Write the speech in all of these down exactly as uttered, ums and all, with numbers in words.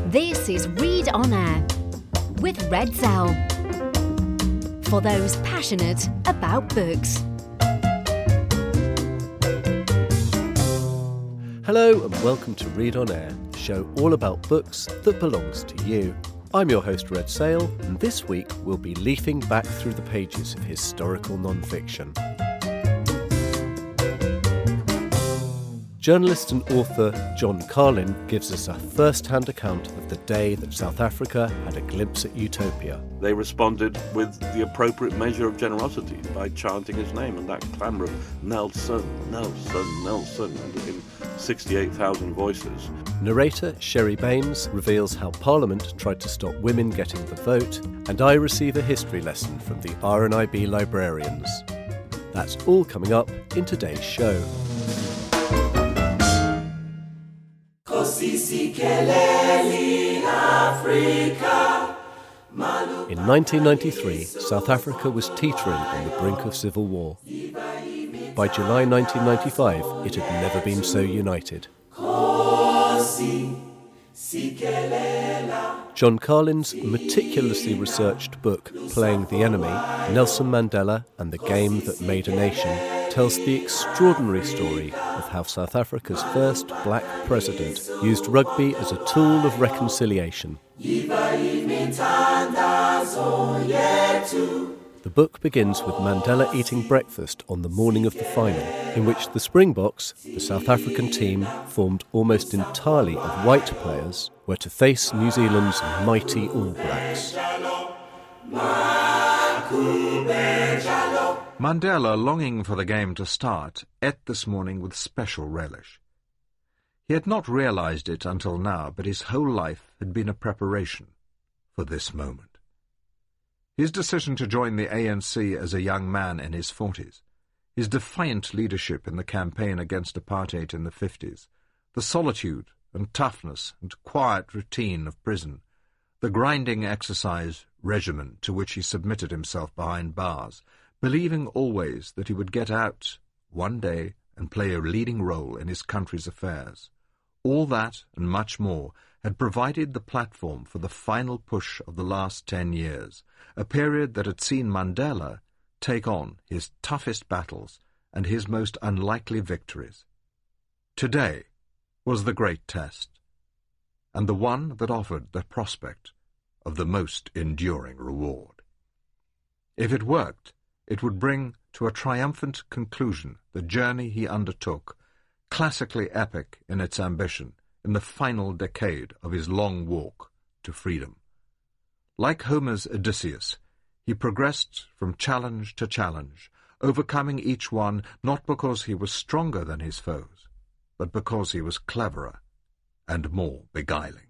This is Read On Air with Red Zell. For those passionate about books. Hello and welcome to Read On Air, a show all about books that belongs to you. I'm your host Red Sale, and this week we'll be leafing back through the pages of historical non-fiction. Journalist and author John Carlin gives us a first-hand account of the day that South Africa had a glimpse at utopia. They responded with the appropriate measure of generosity by chanting his name, and that clamour of Nelson, Nelson, Nelson, in sixty-eight thousand voices. Narrator Sherry Baines reveals how Parliament tried to stop women getting the vote, and I receive a history lesson from the R N I B librarians. That's all coming up in today's show. In nineteen ninety-three, South Africa was teetering on the brink of civil war. By July nineteen ninety-five, it had never been so united. John Carlin's meticulously researched book, Playing the Enemy, Nelson Mandela and the Game That Made a Nation, tells the extraordinary story of how South Africa's first black president used rugby as a tool of reconciliation. The book begins with Mandela eating breakfast on the morning of the final, in which the Springboks, the South African team, formed almost entirely of white players, were to face New Zealand's mighty All Blacks. Mandela, longing for the game to start, ate this morning with special relish. He had not realized it until now, but his whole life had been a preparation for this moment. His decision to join the A N C as a young man in his forties, his defiant leadership in the campaign against apartheid in the fifties, the solitude and toughness and quiet routine of prison, the grinding exercise regimen to which he submitted himself behind bars, believing always that he would get out one day and play a leading role in his country's affairs. All that and much more had provided the platform for the final push of the last ten years, a period that had seen Mandela take on his toughest battles and his most unlikely victories. Today was the great test, and the one that offered the prospect of the most enduring reward. If it worked, it would bring to a triumphant conclusion the journey he undertook, classically epic in its ambition, in the final decade of his long walk to freedom. Like Homer's Odysseus, he progressed from challenge to challenge, overcoming each one not because he was stronger than his foes, but because he was cleverer and more beguiling.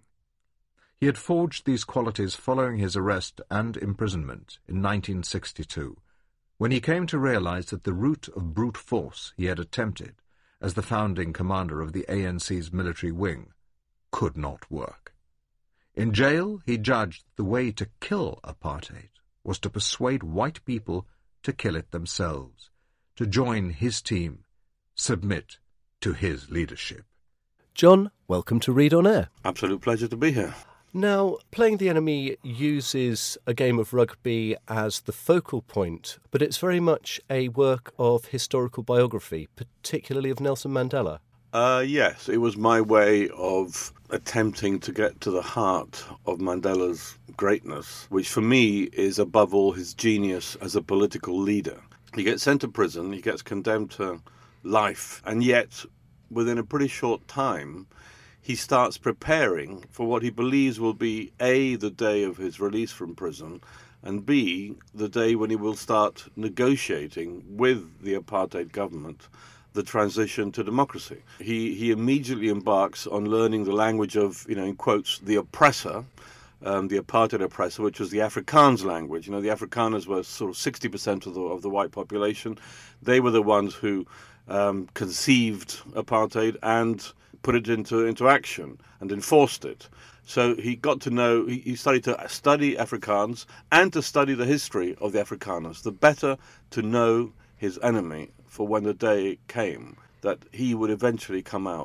He had forged these qualities following his arrest and imprisonment in nineteen sixty-two, when he came to realize that the route of brute force he had attempted as the founding commander of the A N C's military wing could not work. In jail, he judged the way to kill apartheid was to persuade white people to kill it themselves, to join his team, submit to his leadership. John, welcome to Read On Air. Absolute pleasure to be here. Now, Playing the Enemy uses a game of rugby as the focal point, but it's very much a work of historical biography, particularly of Nelson Mandela. Uh, yes, it was my way of attempting to get to the heart of Mandela's greatness, which for me is above all his genius as a political leader. He gets sent to prison, he gets condemned to life, and yet within a pretty short time he starts preparing for what he believes will be A, the day of his release from prison, and B, the day when he will start negotiating with the apartheid government the transition to democracy. He he immediately embarks on learning the language of, you know, in quotes, the oppressor, um, the apartheid oppressor, which was the Afrikaans language. You know, the Afrikaners were sort of sixty percent of the of the white population. They were the ones who um, conceived apartheid and put it into into action and enforced it. So he got to know, he, he started to study Afrikaans and to study the history of the Afrikaners, the better to know his enemy for when the day came that he would eventually come out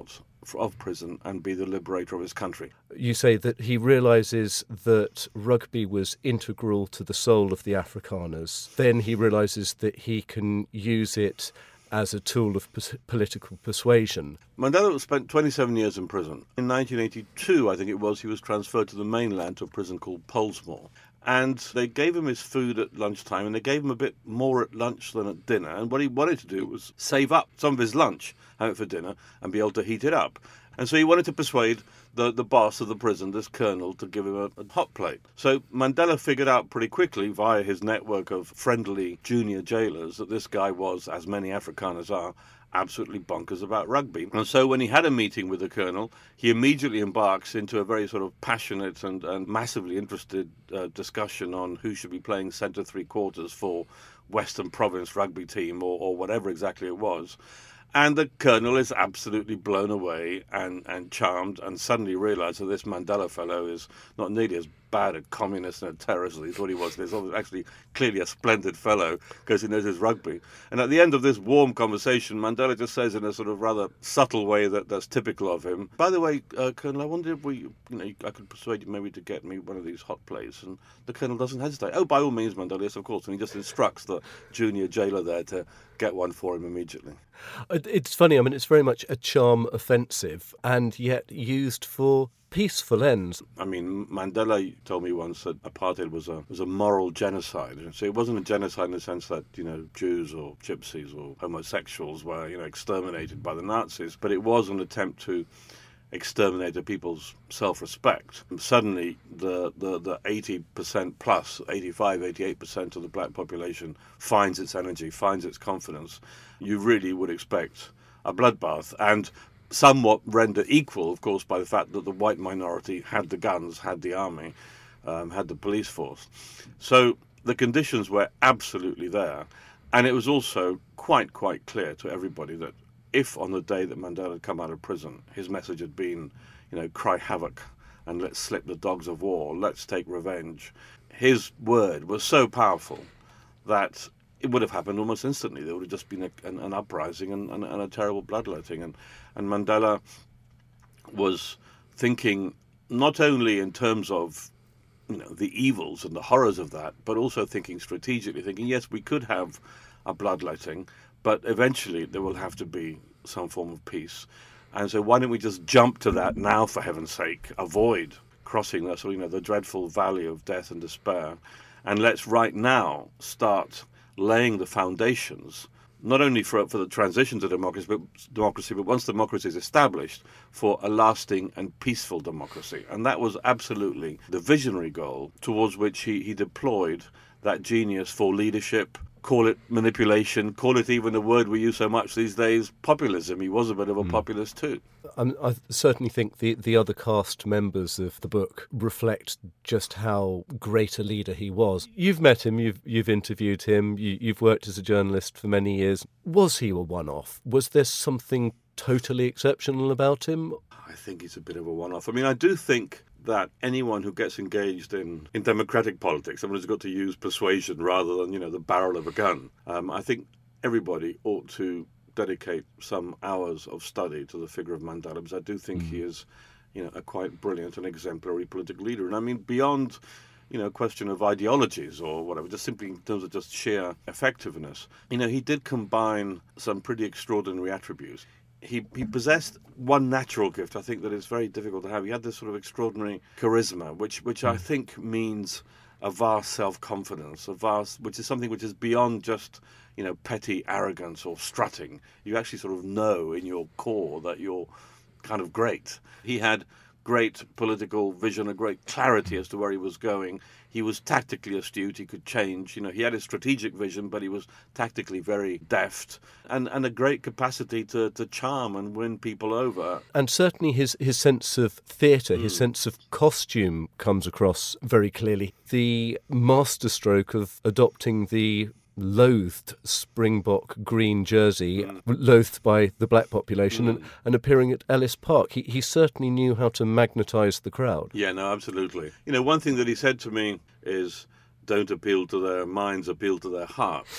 of prison and be the liberator of his country. You say that he realises that rugby was integral to the soul of the Afrikaners. Then he realises that he can use it as a tool of pos- political persuasion. Mandela spent twenty-seven years in prison. In nineteen eighty-two, I think it was, he was transferred to the mainland to a prison called Pollsmoor. And they gave him his food at lunchtime, and they gave him a bit more at lunch than at dinner. And what he wanted to do was save up some of his lunch, have it for dinner, and be able to heat it up. And so he wanted to persuade the, the boss of the prison, this colonel, to give him a, a hot plate. So Mandela figured out pretty quickly, via his network of friendly junior jailers, that this guy was, as many Afrikaners are, absolutely bonkers about rugby. And so when he had a meeting with the colonel, he immediately embarks into a very sort of passionate and, and massively interested uh, discussion on who should be playing centre three quarters for Western Province rugby team or, or whatever exactly it was. And the colonel is absolutely blown away and, and charmed, and suddenly realises that this Mandela fellow is not nearly as bad a communist and a terrorist as he thought he was. He's actually clearly a splendid fellow because he knows his rugby. And at the end of this warm conversation, Mandela just says in a sort of rather subtle way that, that's typical of him, by the way, uh, Colonel, I wonder if we, you know, I could persuade you maybe to get me one of these hot plates. And the colonel doesn't hesitate. Oh, by all means, Mandela, yes, of course. And he just instructs the junior jailer there to get one for him immediately. It's funny, I mean, it's very much a charm offensive and yet used for peaceful ends. I mean, Mandela told me once that apartheid was a was a moral genocide. So it wasn't a genocide in the sense that, you know, Jews or gypsies or homosexuals were, you know, exterminated by the Nazis, but it was an attempt to exterminate a people's self-respect. And suddenly, the, the, the eighty percent plus, eighty-five, eighty-eight percent of the black population finds its energy, finds its confidence. You really would expect a bloodbath, and somewhat rendered equal, of course, by the fact that the white minority had the guns, had the army, um, had the police force. So the conditions were absolutely there, and it was also quite, quite clear to everybody that if on the day that Mandela had come out of prison, his message had been, you know, cry havoc and let's slip the dogs of war, let's take revenge, his word was so powerful that it would have happened almost instantly. There would have just been a, an, an uprising and, and, and a terrible bloodletting. And, and Mandela was thinking not only in terms of, you know, the evils and the horrors of that, but also thinking strategically, thinking, yes, we could have a bloodletting, but eventually there will have to be some form of peace. And so why don't we just jump to that now, for heaven's sake, avoid crossing the, so, you know, the dreadful valley of death and despair, and let's right now start laying the foundations, not only for for the transition to democracy, but democracy, but once democracy is established, for a lasting and peaceful democracy. And that was absolutely the visionary goal towards which he, he deployed that genius for leadership. Call it manipulation, call it even the word we use so much these days, populism. He was a bit of a mm. populist too. Um, I certainly think the, the other cast members of the book reflect just how great a leader he was. You've met him, you've you've interviewed him, you, you've worked as a journalist for many years. Was he a one-off? Was there something totally exceptional about him? I think he's a bit of a one-off. I mean, I do think that anyone who gets engaged in, in democratic politics, someone who's got to use persuasion rather than, you know, the barrel of a gun, um, I think everybody ought to dedicate some hours of study to the figure of Mandela, because I do think mm. he is, you know, a quite brilliant and exemplary political leader. And I mean, beyond, you know, a question of ideologies or whatever, just simply in terms of just sheer effectiveness, you know, he did combine some pretty extraordinary attributes. He, he possessed one natural gift, I think, that is very difficult to have. He had this sort of extraordinary charisma, which which I think means a vast self-confidence, a vast, which is something which is beyond just, you know, petty arrogance or strutting. You actually sort of know in your core that you're kind of great. He had great political vision, a great clarity as to where he was going. He was tactically astute. He could change. You know, he had a strategic vision, but he was tactically very deft, and, and a great capacity to, to charm and win people over. And certainly his, his sense of theatre, mm. his sense of costume comes across very clearly. The masterstroke of adopting the loathed Springbok green jersey, mm. loathed by the black population, mm. and, and appearing at Ellis Park. He, he certainly knew how to magnetise the crowd. Yeah, no, absolutely. You know, one thing that he said to me is, don't appeal to their minds, appeal to their hearts.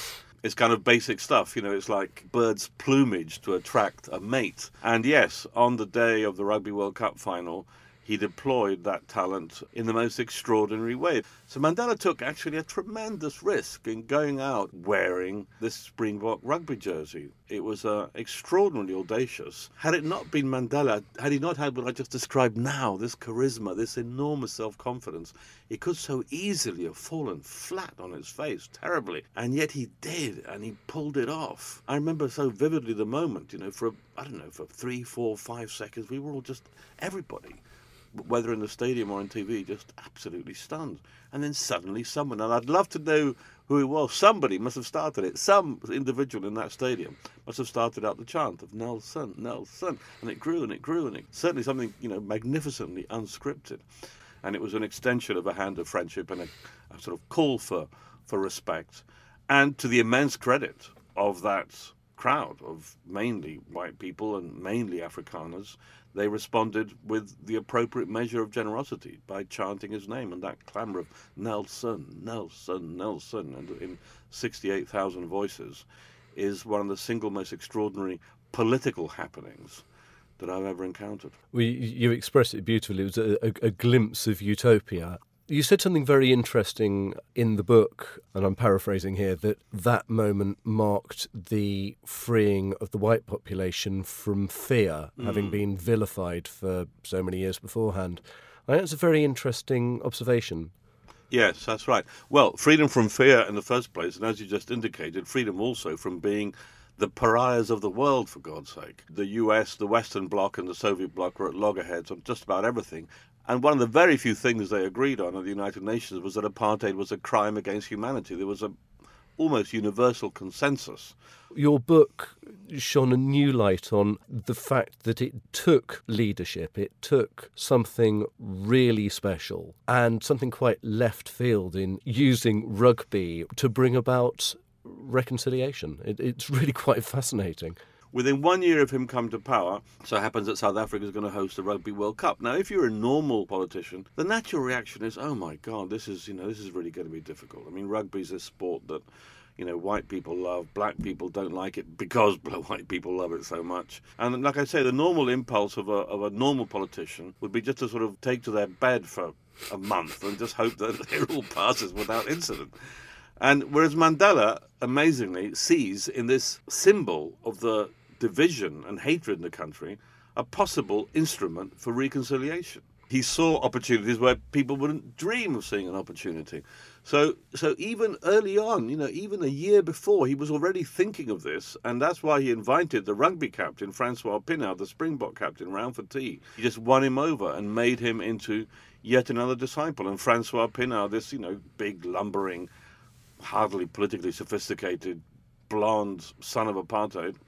It's kind of basic stuff, you know, it's like birds' plumage to attract a mate. And yes, on the day of the Rugby World Cup final, he deployed that talent in the most extraordinary way. So Mandela took actually a tremendous risk in going out wearing this Springbok rugby jersey. It was uh, extraordinarily audacious. Had it not been Mandela, had he not had what I just described now, this charisma, this enormous self-confidence, he could so easily have fallen flat on his face, terribly. And yet he did, and he pulled it off. I remember so vividly the moment, you know, for, I don't know, for three, four, five seconds, we were all just, everybody, whether in the stadium or on T V, just absolutely stunned. And then suddenly someone, and I'd love to know who it was, somebody must have started it. Some individual in that stadium must have started out the chant of Nelson, Nelson. And it grew and it grew, and it certainly something, you know, magnificently unscripted. And it was an extension of a hand of friendship and a, a sort of call for, for respect. And to the immense credit of that crowd of mainly white people and mainly Afrikaners, they responded with the appropriate measure of generosity by chanting his name, and that clamour of Nelson, Nelson, Nelson, and in sixty-eight thousand voices is one of the single most extraordinary political happenings that I've ever encountered. Well, you, you expressed it beautifully. It was a, a, a glimpse of utopia. You said something very interesting in the book, and I'm paraphrasing here, that that moment marked the freeing of the white population from fear, mm. having been vilified for so many years beforehand. I think it's a very interesting observation. Yes, that's right. Well, freedom from fear in the first place, and as you just indicated, freedom also from being the pariahs of the world, for God's sake. The U S, the Western Bloc and the Soviet Bloc were at loggerheads on just about everything. And one of the very few things they agreed on at the United Nations was that apartheid was a crime against humanity. There was a almost universal consensus. Your book shone a new light on the fact that it took leadership, it took something really special and something quite left field in using rugby to bring about reconciliation. It, it's really quite fascinating. Within one year of him come to power, so it happens that South Africa is going to host the Rugby World Cup. Now, if you're a normal politician, the natural reaction is, oh my God, this is, you know, this is really going to be difficult. I mean, rugby is a sport that, you know, white people love, black people don't like it because white people love it so much. And like I say, the normal impulse of a, of a normal politician would be just to sort of take to their bed for a month and just hope that it all passes without incident. And whereas Mandela, amazingly, sees in this symbol of the division and hatred in the country a possible instrument for reconciliation. He saw opportunities where people wouldn't dream of seeing an opportunity. So so even early on, you know, even a year before, he was already thinking of this, and that's why he invited the rugby captain, Francois Pienaar, the Springbok captain, round for tea. He just won him over and made him into yet another disciple. And Francois Pienaar, this, you know, big, lumbering, hardly politically sophisticated, blonde son of apartheid,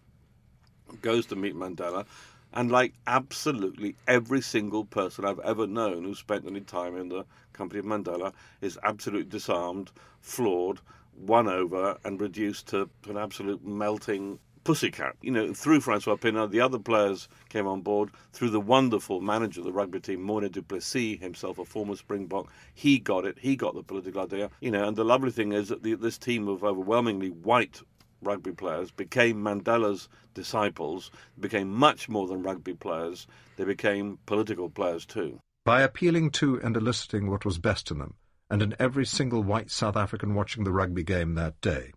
goes to meet Mandela, and like absolutely every single person I've ever known who spent any time in the company of Mandela is absolutely disarmed, floored, won over, and reduced to an absolute melting pussycat. You know, through Francois Pienaar, the other players came on board, through the wonderful manager of the rugby team, Moina du Plessis, himself a former Springbok. He got it, he got the political idea. You know, and the lovely thing is that the, this team of overwhelmingly white rugby players became Mandela's disciples, became much more than rugby players. They became political players too. By appealing to and eliciting what was best in them, and in every single white South African watching the rugby game that day,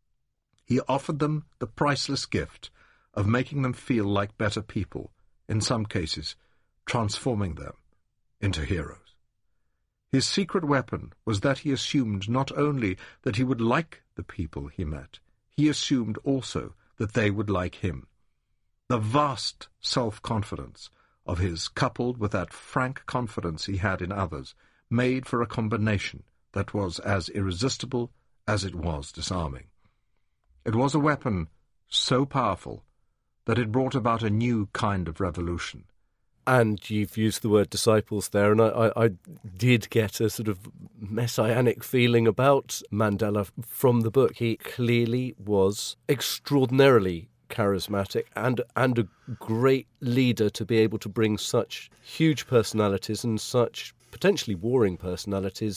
he offered them the priceless gift of making them feel like better people, in some cases transforming them into heroes. His secret weapon was that he assumed not only that he would like the people he met, he assumed also that they would like him. The vast self-confidence of his, coupled with that frank confidence he had in others, made for a combination that was as irresistible as it was disarming. It was a weapon so powerful that it brought about a new kind of revolution. And you've used the word disciples there, and I, I, I did get a sort of messianic feeling about Mandela from the book. He clearly was extraordinarily charismatic and and a great leader to be able to bring such huge personalities and such potentially warring personalities mm.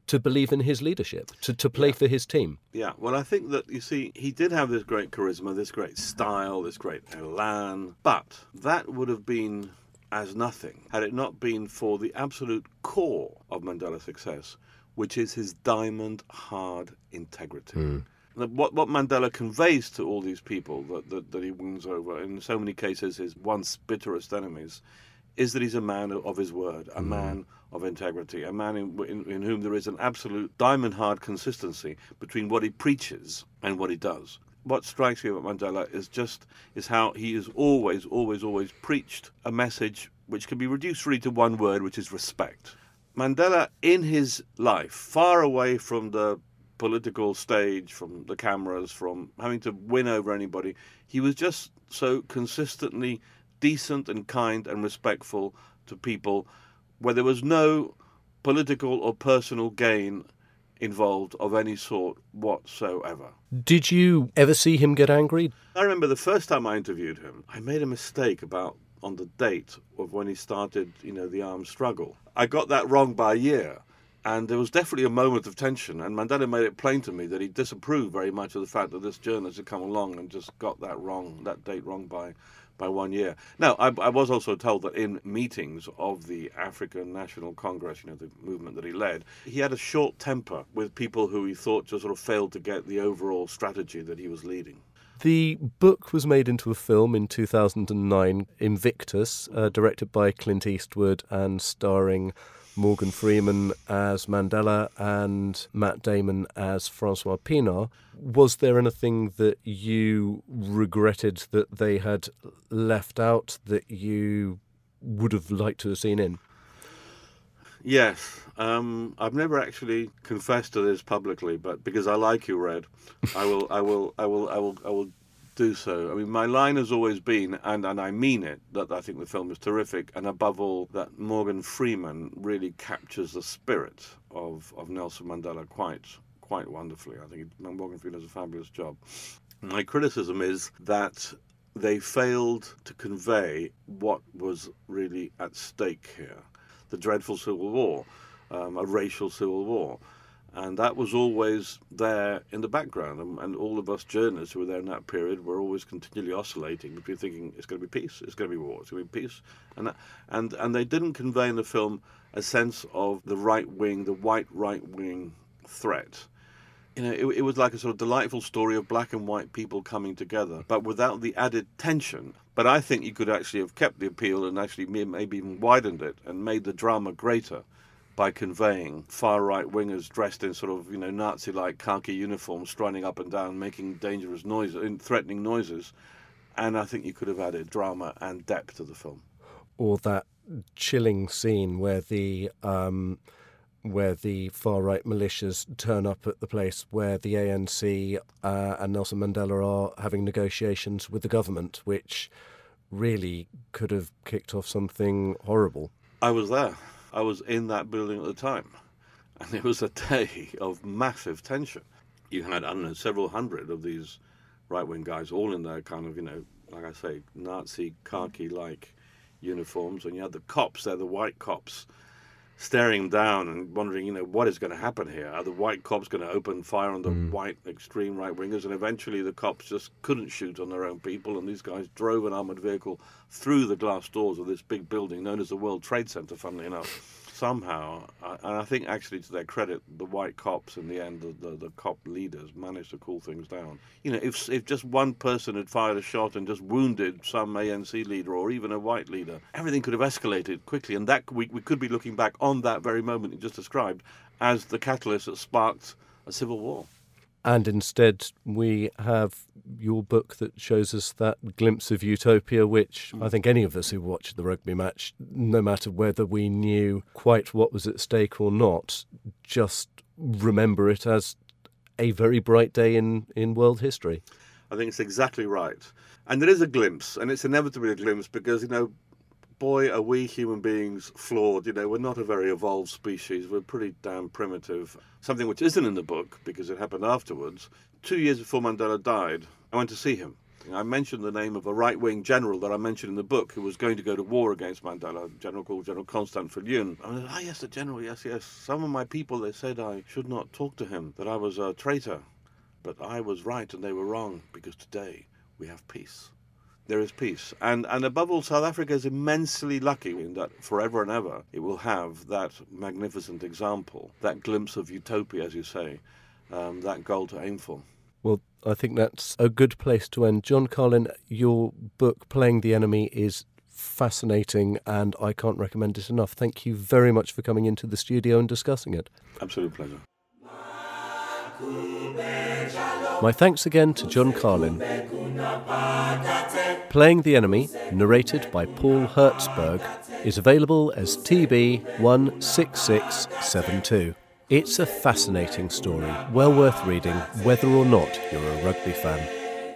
to believe in his leadership, to, to play Yeah. for his team. Yeah, well, I think that, you see, he did have this great charisma, this great style, this great elan, but that would have been as nothing had it not been for the absolute core of Mandela's success, which is his diamond-hard integrity. Mm. What, what Mandela conveys to all these people that, that, that he wins over, in so many cases his once bitterest enemies, is that he's a man of his word, a mm. man of integrity, a man in, in, in whom there is an absolute diamond-hard consistency between what he preaches and what he does. What strikes me about Mandela is just is how he has always, always, always preached a message which can be reduced really to one word, which is respect. Mandela, in his life, far away from the political stage, from the cameras, from having to win over anybody, he was just so consistently decent and kind and respectful to people, where there was no political or personal gain involved of any sort whatsoever. Did you ever see him get angry? I remember the first time I interviewed him, I made a mistake about on the date of when he started, you know, the armed struggle. I got that wrong by a year. And there was definitely a moment of tension, and Mandela made it plain to me that he disapproved very much of the fact that this journalist had come along and just got that wrong, that date wrong by, by one year. Now, I, I was also told that in meetings of the African National Congress, you know, the movement that he led, he had a short temper with people who he thought just sort of failed to get the overall strategy that he was leading. The book was made into a film in two thousand nine, Invictus, uh, directed by Clint Eastwood and starring Morgan Freeman as Mandela and Matt Damon as Francois Pienaar. Was there anything that you regretted that they had left out that you would have liked to have seen in? Yes. Um, I've never actually confessed to this publicly, but because I like you, Red, I will, I will, I will, I will, I will do so. I mean, my line has always been, and, and I mean it, that I think the film is terrific, and above all, that Morgan Freeman really captures the spirit of, of Nelson Mandela quite quite wonderfully. I think Morgan Freeman does a fabulous job. My criticism is that they failed to convey what was really at stake here. The dreadful civil war, um, a racial civil war. And that was always there in the background. And, and all of us journalists who were there in that period were always continually oscillating between thinking it's going to be peace, it's going to be war, it's going to be peace. And, that, and, and they didn't convey in the film a sense of the right wing, the white right wing threat. You know, it, it was like a sort of delightful story of black and white people coming together, but without the added tension. But I think you could actually have kept the appeal and actually maybe even widened it and made the drama greater by conveying far-right wingers dressed in sort of, you know, Nazi-like khaki uniforms, striding up and down, making dangerous noises, threatening noises. And I think you could have added drama and depth to the film. Or that chilling scene where the um, where the far-right militias turn up at the place where the A N C uh, and Nelson Mandela are having negotiations with the government, which really could have kicked off something horrible. I was there. I was in that building at the time, and it was a day of massive tension. You had, I don't know, several hundred of these right-wing guys, all in their kind of, you know, like I say, Nazi khaki-like uniforms, and you had the cops there, the white cops, staring them down and wondering, you know, what is going to happen here? Are the white cops going to open fire on the mm. white extreme right-wingers? And eventually the cops just couldn't shoot on their own people, and these guys drove an armoured vehicle through the glass doors of this big building known as the World Trade Center, funnily enough. Somehow, and I think actually to their credit, the white cops in the end, the, the, the cop leaders, managed to cool things down. You know, if if just one person had fired a shot and just wounded some A N C leader or even a white leader, everything could have escalated quickly, and that we, we could be looking back on that very moment you just described as the catalyst that sparked a civil war. And instead, we have your book that shows us that glimpse of utopia, which mm. I think any of us who watched the rugby match, no matter whether we knew quite what was at stake or not, just remember it as a very bright day in, in world history. I think it's exactly right. And there is a glimpse, and it's inevitably a glimpse because, you know, boy, are we human beings flawed. You know, we're not a very evolved species. We're pretty damn primitive. Something which isn't in the book, because it happened afterwards. Two years before Mandela died, I went to see him. I mentioned the name of a right-wing general that I mentioned in the book who was going to go to war against Mandela, a general called General Constant Viljoen. I was, ah, yes, the general, yes, yes. Some of my people, they said I should not talk to him, that I was a traitor. But I was right and they were wrong, because today we have peace. There is peace. And and above all, South Africa is immensely lucky in that forever and ever it will have that magnificent example, that glimpse of utopia, as you say, um, that goal to aim for. Well, I think that's a good place to end. John Carlin, your book, Playing the Enemy, is fascinating and I can't recommend it enough. Thank you very much for coming into the studio and discussing it. Absolute pleasure. My thanks again to John Carlin. Playing the Enemy, narrated by Paul Hertzberg, is available as T B one six six seven two. It's a fascinating story, well worth reading, whether or not you're a rugby fan.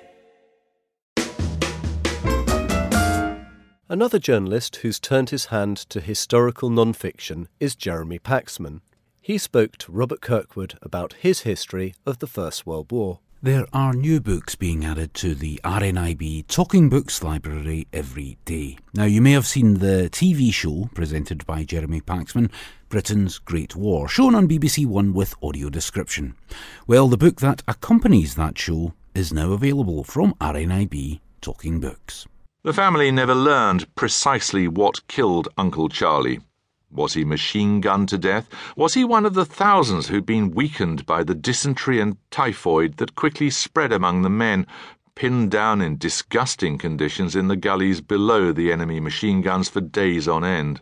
Another journalist who's turned his hand to historical non-fiction is Jeremy Paxman. He spoke to Robert Kirkwood about his history of the First World War. There are new books being added to the R N I B Talking Books library every day. Now, you may have seen the T V show presented by Jeremy Paxman, Britain's Great War, shown on B B C One with audio description. Well, the book that accompanies that show is now available from R N I B Talking Books. The family never learned precisely what killed Uncle Charlie. Was he machine-gunned to death? Was he one of the thousands who'd been weakened by the dysentery and typhoid that quickly spread among the men, pinned down in disgusting conditions in the gullies below the enemy machine guns for days on end?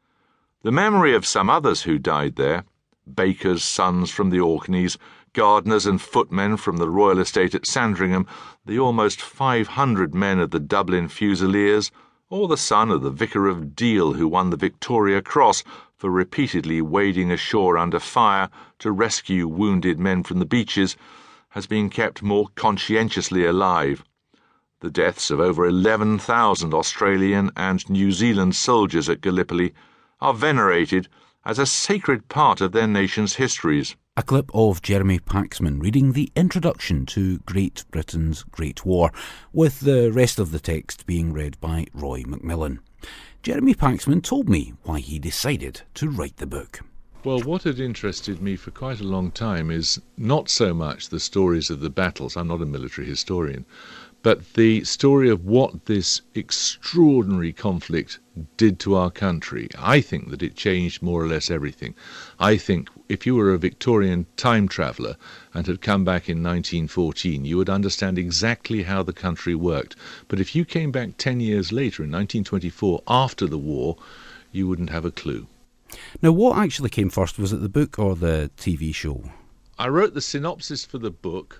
The memory of some others who died there, bakers' sons from the Orkneys, gardeners and footmen from the Royal Estate at Sandringham, the almost five hundred men of the Dublin Fusiliers, or the son of the Vicar of Deal who won the Victoria Cross for repeatedly wading ashore under fire to rescue wounded men from the beaches, has been kept more conscientiously alive. The deaths of over eleven thousand Australian and New Zealand soldiers at Gallipoli are venerated as a sacred part of their nation's histories. A clip of Jeremy Paxman reading the introduction to Great Britain's Great War, with the rest of the text being read by Roy Macmillan. Jeremy Paxman told me why he decided to write the book. Well, what had interested me for quite a long time is not so much the stories of the battles, I'm not a military historian, but the story of what this extraordinary conflict did to our country. I think that it changed more or less everything. I think if you were a Victorian time traveller and had come back in nineteen fourteen, you would understand exactly how the country worked. But if you came back ten years later, in nineteen twenty-four, after the war, you wouldn't have a clue. Now, what actually came first? Was it the book or the T V show? I wrote the synopsis for the book,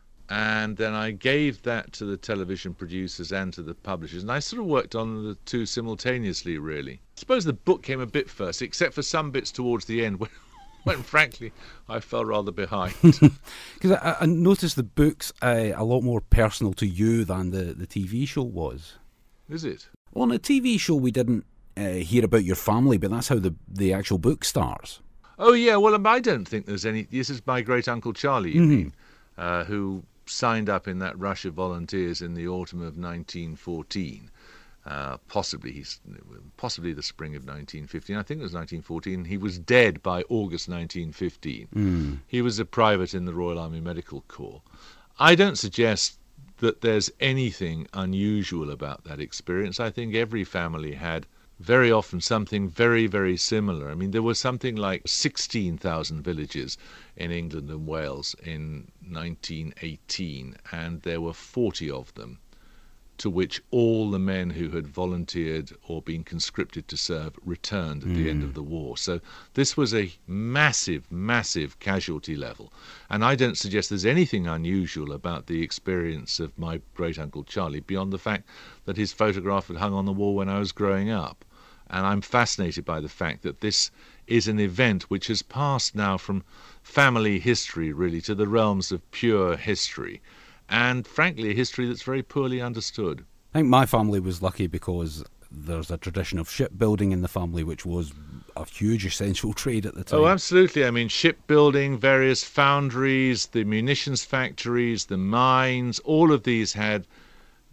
and then I gave that to the television producers and to the publishers, and I sort of worked on the two simultaneously, really. I suppose the book came a bit first, except for some bits towards the end when, when frankly, I fell rather behind. Because I, I noticed the book's uh, a lot more personal to you than the, the T V show was. Is it? Well, on the T V show, we didn't uh, hear about your family, but that's how the, the actual book starts. Oh, yeah, well, I don't think there's any... This is my great-uncle Charlie, you mm-hmm. mean, uh, who signed up in that rush of volunteers in the autumn of nineteen fourteen, uh, possibly he's, possibly the spring of nineteen fifteen. I think it was nineteen fourteen. He was dead by August nineteen fifteen. Mm. He was a private in the Royal Army Medical Corps. I don't suggest that there's anything unusual about that experience. I think every family had very often something very, very similar. I mean, there was something like sixteen thousand villages in England and Wales in nineteen eighteen, and there were forty of them to which all the men who had volunteered or been conscripted to serve returned at mm. the end of the war. So this was a massive, massive casualty level. And I don't suggest there's anything unusual about the experience of my great-uncle Charlie beyond the fact that his photograph had hung on the wall when I was growing up. And I'm fascinated by the fact that this is an event which has passed now from family history, really, to the realms of pure history. And frankly, a history that's very poorly understood. I think my family was lucky because there's a tradition of shipbuilding in the family, which was a huge essential trade at the time. Oh, absolutely. I mean, shipbuilding, various foundries, the munitions factories, the mines, all of these had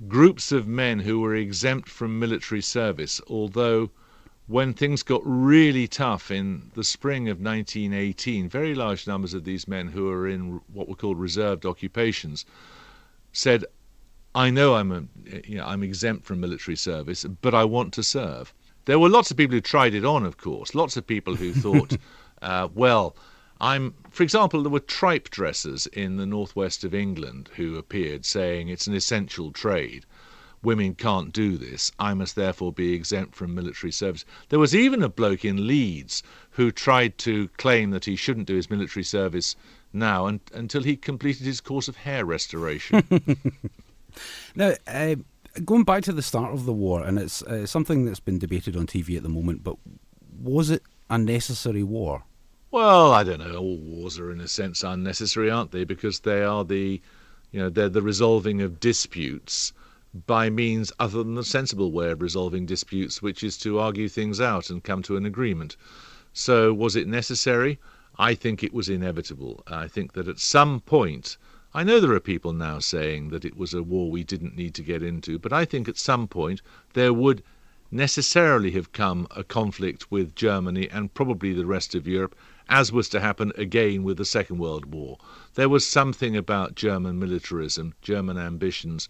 groups of men who were exempt from military service, although when things got really tough in the spring of nineteen eighteen, very large numbers of these men who were in what were called reserved occupations said, I know I'm, a, you know, I'm exempt from military service, but I want to serve. There were lots of people who tried it on, of course, lots of people who thought, uh, well, I'm, for example, there were tripe dressers in the northwest of England who appeared saying it's an essential trade. Women can't do this. I must therefore be exempt from military service. There was even a bloke in Leeds who tried to claim that he shouldn't do his military service now and, until he completed his course of hair restoration. Now, uh, going back to the start of the war, and it's uh, something that's been debated on T V at the moment, but was it a necessary war? Well, I don't know. All wars are in a sense unnecessary, aren't they? Because they are the, you know, they're the resolving of disputes by means other than the sensible way of resolving disputes, which is to argue things out and come to an agreement. So was it necessary? I think it was inevitable. I think that at some point, I know there are people now saying that it was a war we didn't need to get into, but I think at some point there would necessarily have come a conflict with Germany and probably the rest of Europe, as was to happen again with the Second World War. There was something about German militarism, German ambitions,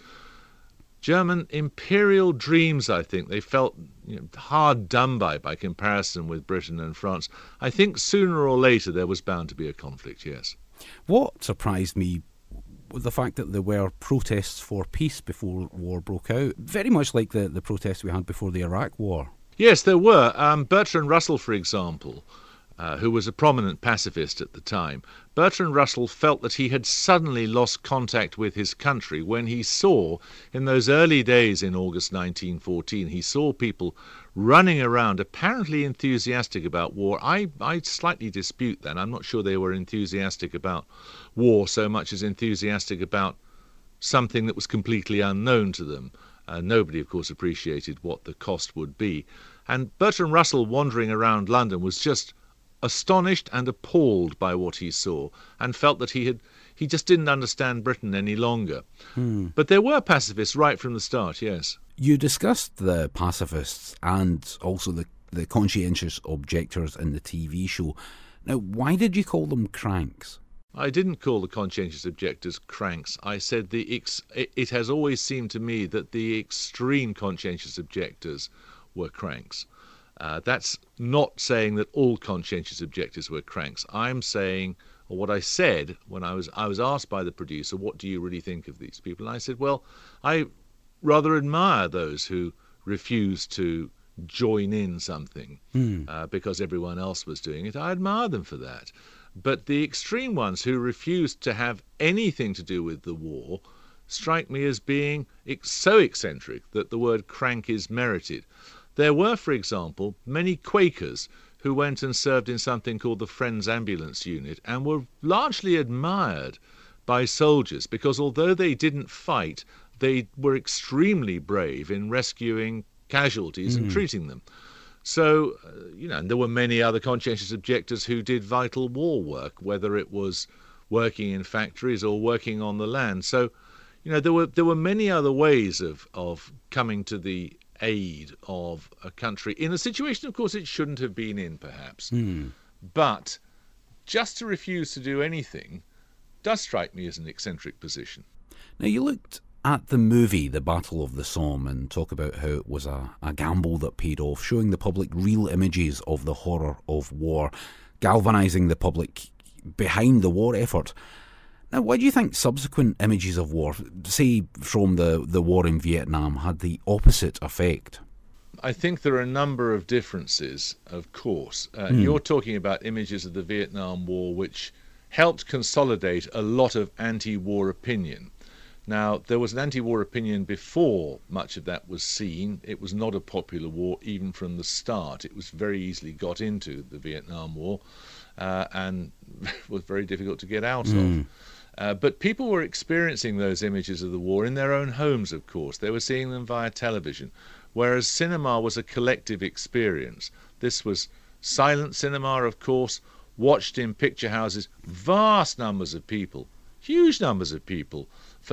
German imperial dreams, I think. They felt, you know, hard done by by comparison with Britain and France. I think sooner or later there was bound to be a conflict, yes. What surprised me was the fact that there were protests for peace before war broke out, very much like the, the protests we had before the Iraq War. Yes, there were. Um, Bertrand Russell, for example, uh, who was a prominent pacifist at the time, Bertrand Russell felt that he had suddenly lost contact with his country when he saw, in those early days in August nineteen fourteen, he saw people running around apparently enthusiastic about war. I, I slightly dispute that. I'm not sure they were enthusiastic about war so much as enthusiastic about something that was completely unknown to them. Uh, nobody, of course, appreciated what the cost would be. And Bertrand Russell, wandering around London, was just astonished and appalled by what he saw, and felt that he had he just didn't understand Britain any longer. Hmm. But there were pacifists right from the start, yes. You discussed the pacifists and also the, the conscientious objectors in the T V show. Now, why did you call them cranks? I didn't call the conscientious objectors cranks. I said the ex- it has always seemed to me that the extreme conscientious objectors were cranks. Uh, that's not saying that all conscientious objectors were cranks. I'm saying, or what I said when I was I was asked by the producer, what do you really think of these people? And I said, well, I rather admire those who refuse to join in something mm. uh, because everyone else was doing it. I admire them for that. But the extreme ones who refused to have anything to do with the war strike me as being ex- so eccentric that the word crank is merited. There were, for example, many Quakers who went and served in something called the Friends Ambulance Unit and were largely admired by soldiers because although they didn't fight, they were extremely brave in rescuing casualties mm. and treating them. So, uh, you know, and there were many other conscientious objectors who did vital war work, whether it was working in factories or working on the land. So, you know, there were there were many other ways of, of coming to the aid of a country in a situation, of course, it shouldn't have been in, perhaps. Mm. But just to refuse to do anything does strike me as an eccentric position. Now, you looked at the movie The Battle of the Somme and talk about how it was a, a gamble that paid off, showing the public real images of the horror of war, galvanising the public behind the war effort. Now, why do you think subsequent images of war, say from the, the war in Vietnam, had the opposite effect? I think there are a number of differences, of course. Uh, mm. You're talking about images of the Vietnam War which helped consolidate a lot of anti-war opinion. Now, there was an anti-war opinion before much of that was seen. It was not a popular war even from the start. It was very easily got into, the Vietnam War, uh, and was very difficult to get out mm. of. Uh, but people were experiencing those images of the war in their own homes, of course. They were seeing them via television, whereas cinema was a collective experience. This was silent cinema, of course, watched in picture houses, vast numbers of people, huge numbers of people, for the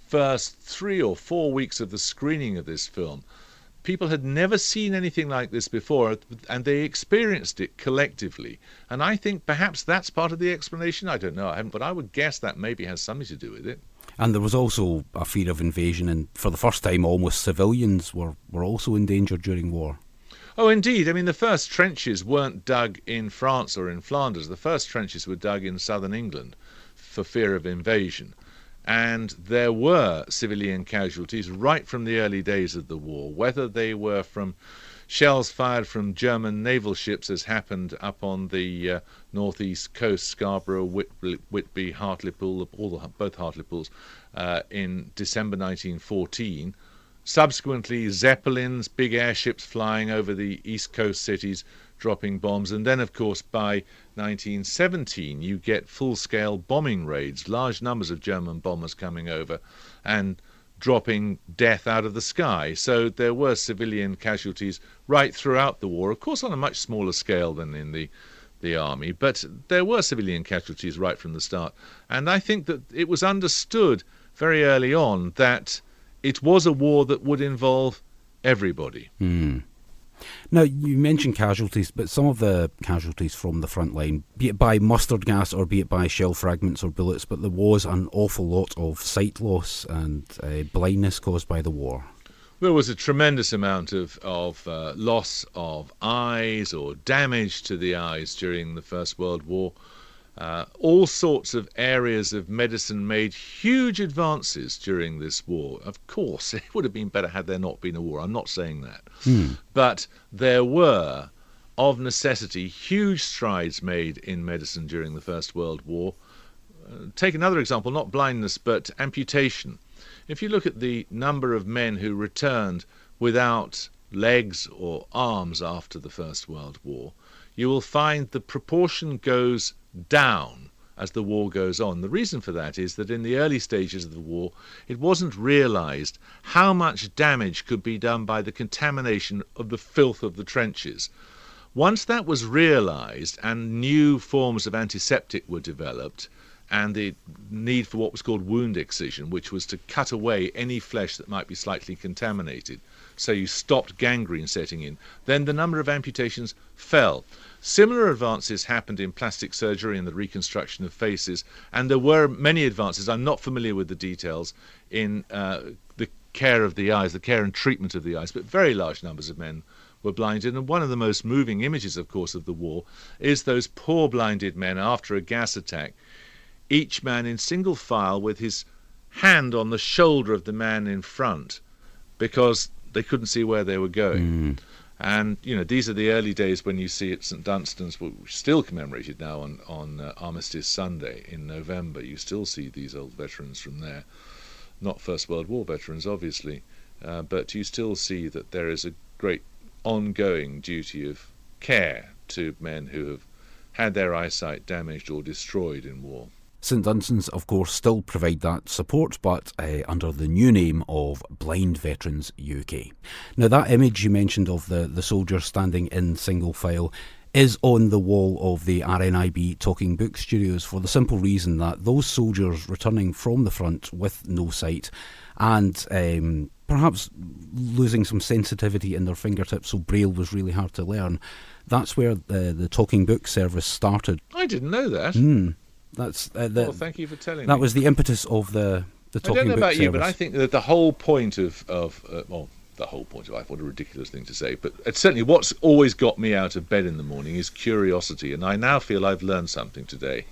first three or four weeks of the screening of this film, people had never seen anything like this before, and they experienced it collectively. And I think perhaps that's part of the explanation. I don't know, I haven't, but I would guess that maybe has something to do with it. And there was also a fear of invasion, and for the first time almost civilians were, were also endangered during war. Oh, indeed. I mean, the first trenches weren't dug in France or in Flanders. The first trenches were dug in southern England for fear of invasion. And there were civilian casualties right from the early days of the war, whether they were from shells fired from German naval ships, as happened up on the uh, northeast coast, Scarborough, Whit- Whitby, Hartlepool, all the, both Hartlepools, uh, in December nineteen fourteen. Subsequently, Zeppelins, big airships flying over the east coast cities, dropping bombs. And then, of course, by nineteen seventeen, you get full-scale bombing raids, large numbers of German bombers coming over and dropping death out of the sky. So there were civilian casualties right throughout the war, of course on a much smaller scale than in the, the army, but there were civilian casualties right from the start. And I think that it was understood very early on that it was a war that would involve everybody. Mm. Now, you mentioned casualties, but some of the casualties from the front line, be it by mustard gas or be it by shell fragments or bullets, but there was an awful lot of sight loss and uh, blindness caused by the war. There was a tremendous amount of, of uh, loss of eyes or damage to the eyes during the First World War. Uh, all sorts of areas of medicine made huge advances during this war. Of course, it would have been better had there not been a war. I'm not saying that. Hmm. But there were, of necessity, huge strides made in medicine during the First World War. Uh, take another example, not blindness, but amputation. If you look at the number of men who returned without legs or arms after the First World War, you will find the proportion goes down as the war goes on. The reason for that is that in the early stages of the war, it wasn't realized how much damage could be done by the contamination of the filth of the trenches. Once that was realized and new forms of antiseptic were developed, and the need for what was called wound excision, which was to cut away any flesh that might be slightly contaminated, so you stopped gangrene setting in, then the number of amputations fell. Similar advances happened in plastic surgery and the reconstruction of faces, and there were many advances, I'm not familiar with the details, in uh, the care of the eyes, the care and treatment of the eyes, but very large numbers of men were blinded. And one of the most moving images, of course, of the war is those poor blinded men after a gas attack, each man in single file with his hand on the shoulder of the man in front because they couldn't see where they were going. Mm. And, you know, these are the early days when you see at St Dunstan's, which is still commemorated now on, on uh, Armistice Sunday in November. You still see these old veterans from there. Not First World War veterans, obviously, uh, but you still see that there is a great ongoing duty of care to men who have had their eyesight damaged or destroyed in war. St Dunstan's, of course, still provide that support, but uh, under the new name of Blind Veterans U K. Now, that image you mentioned of the, the soldiers standing in single file is on the wall of the R N I B Talking Book Studios for the simple reason that those soldiers returning from the front with no sight and um, perhaps losing some sensitivity in their fingertips, so Braille was really hard to learn, that's where the, the Talking Book service started. I didn't know that. Mm. That's uh, the, well, thank you for telling that me. That was the impetus of the, the Talking Book service. I don't know about service. you, but I think that the whole point of, of uh, well, the whole point of life, what a ridiculous thing to say, but it's certainly what's always got me out of bed in the morning is curiosity, and I now feel I've learned something today,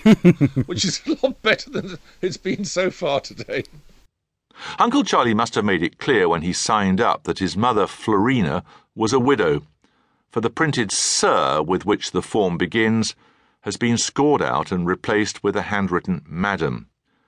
which is a lot better than it's been so far today. Uncle Charlie must have made it clear when he signed up that his mother, Florina, was a widow, for the printed Sir with which the form begins has been scored out and replaced with a handwritten Madam.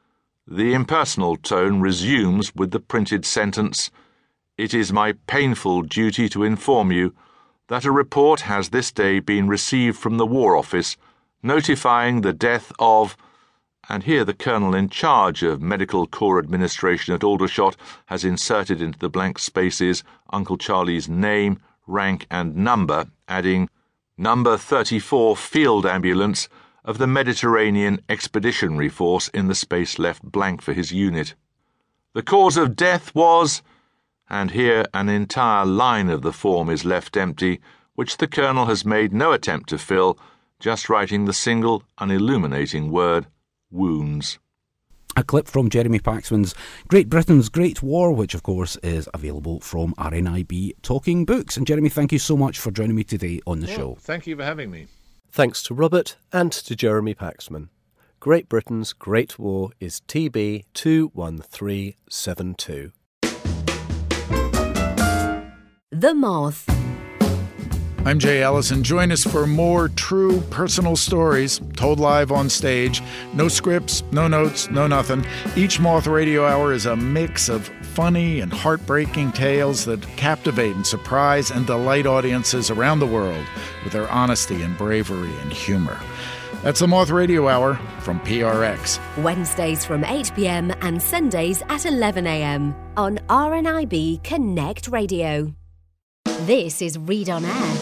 The impersonal tone resumes with the printed sentence, "It is my painful duty to inform you that a report has this day been received from the War Office notifying the death of," and here the colonel in charge of Medical Corps Administration at Aldershot has inserted into the blank spaces Uncle Charlie's name, rank and number, adding, Number thirty-four Field Ambulance of the Mediterranean Expeditionary Force in the space left blank for his unit. The cause of death was... And here an entire line of the form is left empty, which the Colonel has made no attempt to fill, just writing the single, unilluminating word, wounds. A clip from Jeremy Paxman's Great Britain's Great War, which of course is available from R N I B Talking Books. And Jeremy, thank you so much for joining me today on the well, show. Thank you for having me. Thanks to Robert and to Jeremy Paxman. Great Britain's Great War is T B two one three seven two. The Moth. I'm Jay Ellison. Join us for more true personal stories told live on stage. No scripts, no notes, no nothing. Each Moth Radio Hour is a mix of funny and heartbreaking tales that captivate and surprise and delight audiences around the world with their honesty and bravery and humor. That's the Moth Radio Hour from P R X. Wednesdays from eight p.m. and Sundays at eleven a.m. on R N I B Connect Radio. This is Read on Air.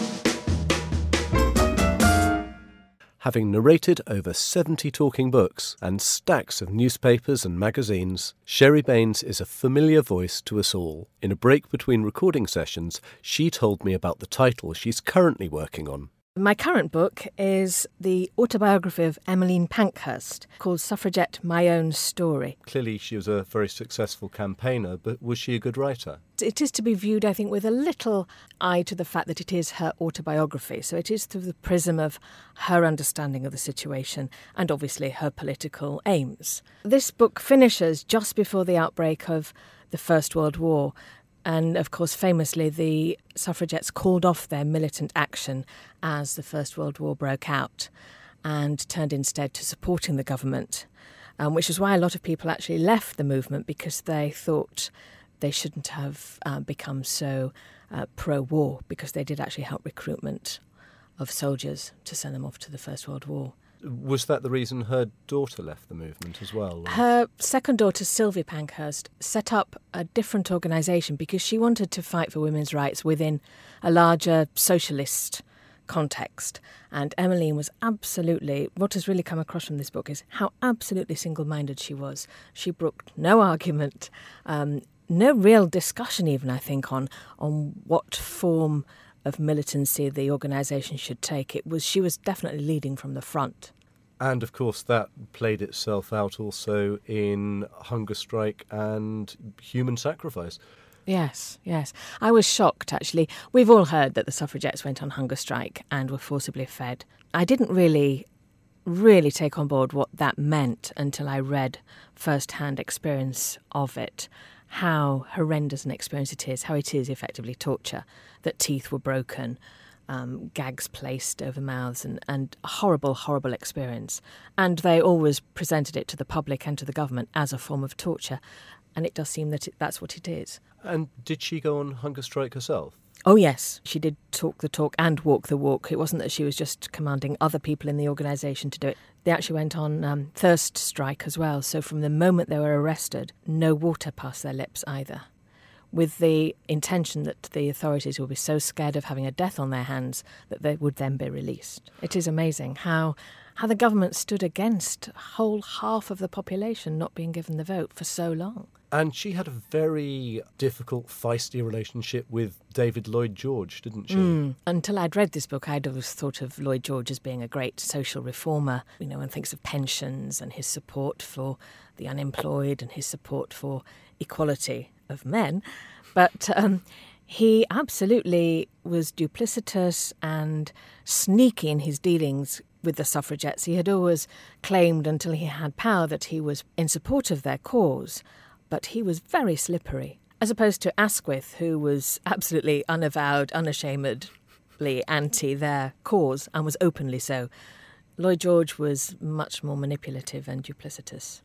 Having narrated over seventy talking books and stacks of newspapers and magazines, Sherry Baines is a familiar voice to us all. In a break between recording sessions, she told me about the title she's currently working on. My current book is the autobiography of Emmeline Pankhurst, called Suffragette, My Own Story. Clearly she was a very successful campaigner, but was she a good writer? It is to be viewed, I think, with a little eye to the fact that it is her autobiography. So it is through the prism of her understanding of the situation and obviously her political aims. This book finishes just before the outbreak of the First World War. And, of course, famously, the suffragettes called off their militant action as the First World War broke out and turned instead to supporting the government, um, which is why a lot of people actually left the movement, because they thought they shouldn't have uh, become so uh, pro-war, because they did actually help recruitment of soldiers to send them off to the First World War. Was that the reason her daughter left the movement as well? Or? Her second daughter, Sylvia Pankhurst, set up a different organisation because she wanted to fight for women's rights within a larger socialist context. And Emmeline was absolutely, what has really come across from this book is how absolutely single-minded she was. She brooked no argument, um, no real discussion even, I think, on on what form of militancy the organisation should take. It was she was definitely leading from the front. And, of course, that played itself out also in hunger strike and human sacrifice. Yes, yes. I was shocked, actually. We've all heard that the suffragettes went on hunger strike and were forcibly fed. I didn't really, really take on board what that meant until I read first-hand experience of it. How horrendous an experience it is, how it is effectively torture, that teeth were broken, um, gags placed over mouths, and, and a horrible, horrible experience. And they always presented it to the public and to the government as a form of torture, and it does seem that it, that's what it is. And did she go on hunger strike herself? Oh, yes. She did talk the talk and walk the walk. It wasn't that she was just commanding other people in the organisation to do it. They actually went on um, thirst strike as well. So from the moment they were arrested, no water passed their lips either, with the intention that the authorities would be so scared of having a death on their hands that they would then be released. It is amazing how how the government stood against a whole half of the population not being given the vote for so long. And she had a very difficult, feisty relationship with David Lloyd George, didn't she? Mm. Until I'd read this book, I'd always thought of Lloyd George as being a great social reformer. You know, one thinks of pensions and his support for the unemployed and his support for equality of men. But um, he absolutely was duplicitous and sneaky in his dealings with the suffragettes. He had always claimed until he had power that he was in support of their cause, but he was very slippery, as opposed to Asquith, who was absolutely unavowed, unashamedly anti their cause, and was openly so. Lloyd George was much more manipulative and duplicitous.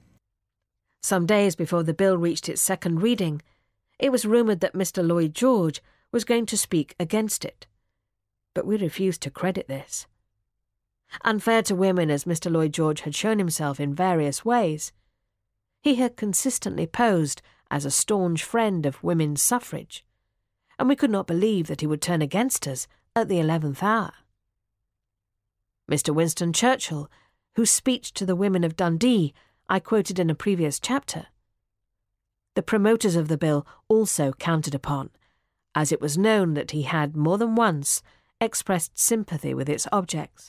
Some days before the bill reached its second reading, it was rumoured that Mister Lloyd George was going to speak against it. But we refused to credit this. Unfair to women as Mister Lloyd George had shown himself in various ways, he had consistently posed as a staunch friend of women's suffrage, and we could not believe that he would turn against us at the eleventh hour. Mister Winston Churchill, whose speech to the women of Dundee I quoted in a previous chapter, The promoters of the bill also counted upon, as it was known that he had more than once expressed sympathy with its objects.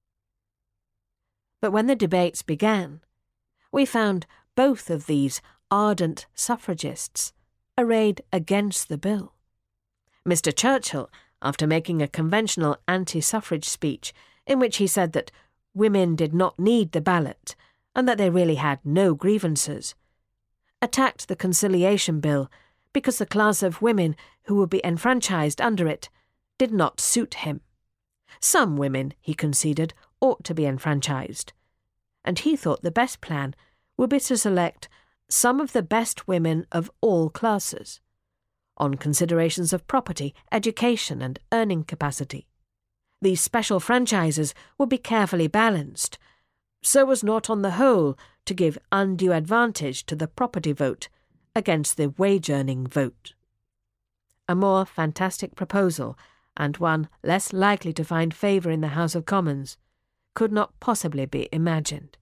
But when the debates began, we found both of these ardent suffragists arrayed against the bill. Mister Churchill, after making a conventional anti-suffrage speech in which he said that women did not need the ballot and that they really had no grievances, attacked the Conciliation Bill because the class of women who would be enfranchised under it did not suit him. Some women, he conceded, ought to be enfranchised, and he thought the best plan would be to select some of the best women of all classes, on considerations of property, education and earning capacity. These special franchises would be carefully balanced, so as not on the whole to give undue advantage to the property vote against the wage-earning vote. A more fantastic proposal, and one less likely to find favour in the House of Commons, could not possibly be imagined.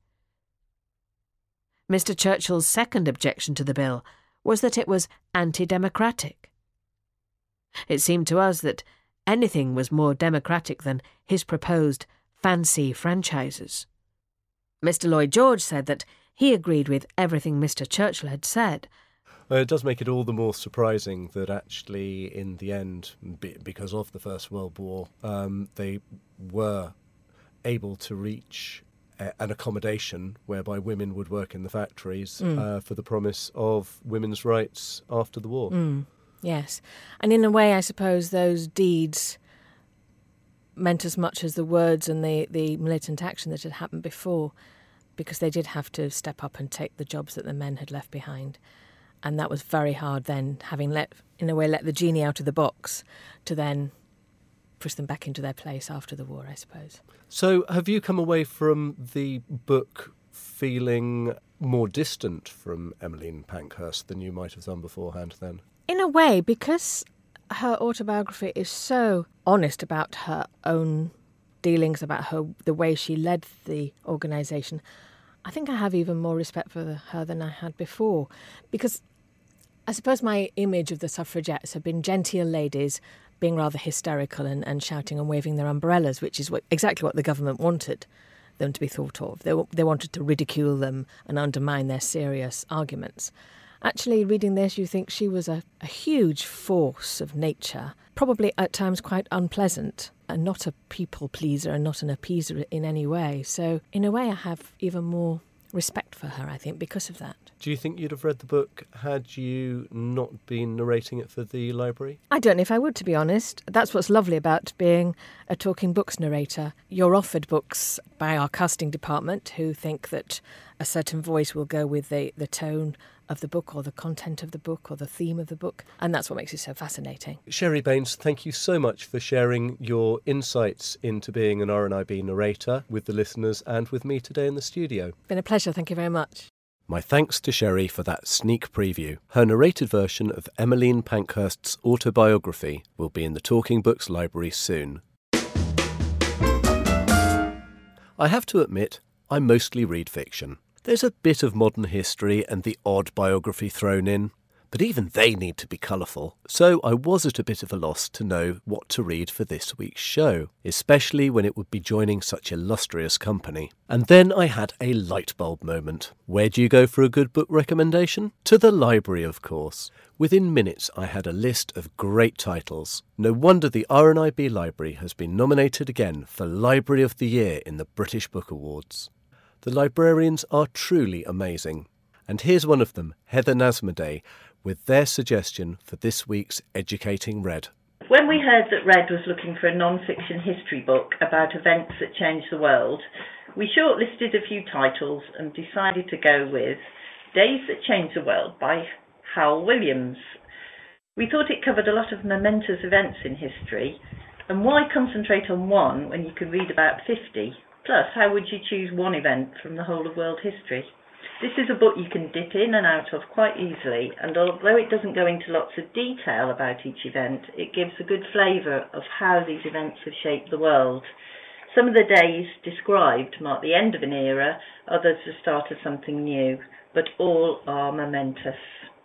Mister Churchill's second objection to the bill was that it was anti-democratic. It seemed to us that anything was more democratic than his proposed fancy franchises. Mister Lloyd George said that he agreed with everything Mister Churchill had said. Well, it does make it all the more surprising that actually, in the end, because of the First World War, um, they were able to reach a, an accommodation whereby women would work in the factories mm. uh, for the promise of women's rights after the war. Mm. Yes. And in a way, I suppose those deeds meant as much as the words and the, the militant action that had happened before, because they did have to step up and take the jobs that the men had left behind. And that was very hard then, having let, in a way, let the genie out of the box, to then push them back into their place after the war, I suppose. So have you come away from the book feeling more distant from Emmeline Pankhurst than you might have done beforehand then? In a way, because her autobiography is so honest about her own dealings, about her the way she led the organisation, I think I have even more respect for her than I had before. Because I suppose my image of the suffragettes have been genteel ladies being rather hysterical and, and shouting and waving their umbrellas, which is what, exactly what the government wanted them to be thought of. They, they wanted to ridicule them and undermine their serious arguments. Actually, reading this, you think she was a, a huge force of nature, probably at times quite unpleasant, and not a people pleaser and not an appeaser in any way. So, in a way, I have even more respect for her, I think, because of that. Do you think you'd have read the book had you not been narrating it for the library? I don't know if I would, to be honest. That's what's lovely about being a talking books narrator. You're offered books by our casting department who think that a certain voice will go with the, the tone of the book or the content of the book or the theme of the book, and that's what makes it so fascinating. Sherry Baines, thank you so much for sharing your insights into being an R N I B narrator with the listeners and with me today in the studio. Been a pleasure, thank you very much. My thanks to Sherry for that sneak preview. Her narrated version of Emmeline Pankhurst's autobiography will be in the Talking Books library soon. I have to admit, I mostly read fiction. There's a bit of modern history and the odd biography thrown in, but even they need to be colourful. So I was at a bit of a loss to know what to read for this week's show, especially when it would be joining such illustrious company. And then I had a light bulb moment. Where do you go for a good book recommendation? To the library, of course. Within minutes I had a list of great titles. No wonder the R N I B Library has been nominated again for Library of the Year in the British Book Awards. The librarians are truly amazing. And here's one of them, Heather Nasmaday, with their suggestion for this week's Educating Red. When we heard that Red was looking for a non-fiction history book about events that changed the world, we shortlisted a few titles and decided to go with Days That Changed the World by Hal Williams. We thought it covered a lot of momentous events in history, and why concentrate on one when you could read about fifty? Plus, how would you choose one event from the whole of world history? This is a book you can dip in and out of quite easily, and although it doesn't go into lots of detail about each event, it gives a good flavour of how these events have shaped the world. Some of the days described mark the end of an era, others the start of something new, but all are momentous.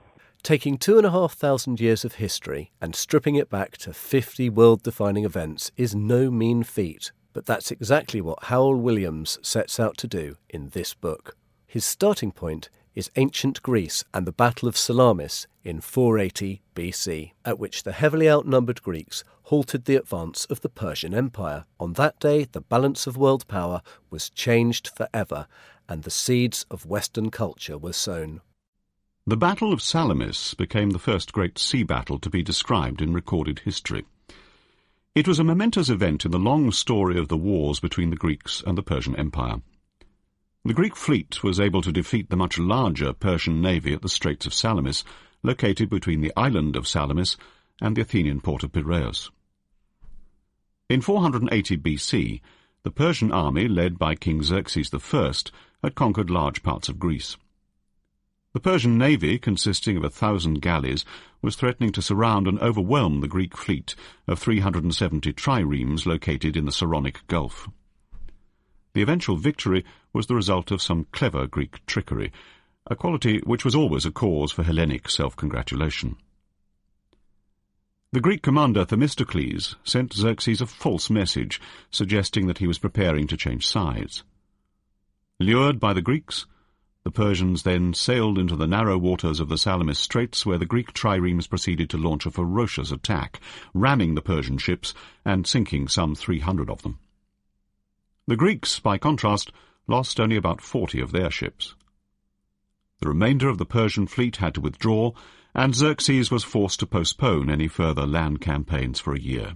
Taking two and a half thousand years of history and stripping it back to fifty world-defining events is no mean feat, but that's exactly what Howell Williams sets out to do in this book. His starting point is ancient Greece and the Battle of Salamis in four eighty B C, at which the heavily outnumbered Greeks halted the advance of the Persian Empire. On that day, the balance of world power was changed forever, and the seeds of Western culture were sown. The Battle of Salamis became the first great sea battle to be described in recorded history. It was a momentous event in the long story of the wars between the Greeks and the Persian Empire. The Greek fleet was able to defeat the much larger Persian navy at the Straits of Salamis, located between the island of Salamis and the Athenian port of Piraeus. In four hundred eighty B C, the Persian army, led by King Xerxes the First, had conquered large parts of Greece. The Persian navy, consisting of a thousand galleys, was threatening to surround and overwhelm the Greek fleet of three hundred seventy triremes located in the Saronic Gulf. The eventual victory was the result of some clever Greek trickery, a quality which was always a cause for Hellenic self-congratulation. The Greek commander Themistocles sent Xerxes a false message, suggesting that he was preparing to change sides. Lured by the Greeks, the Persians then sailed into the narrow waters of the Salamis Straits, where the Greek triremes proceeded to launch a ferocious attack, ramming the Persian ships and sinking some three hundred of them. The Greeks, by contrast, lost only about forty of their ships. The remainder of the Persian fleet had to withdraw, and Xerxes was forced to postpone any further land campaigns for a year.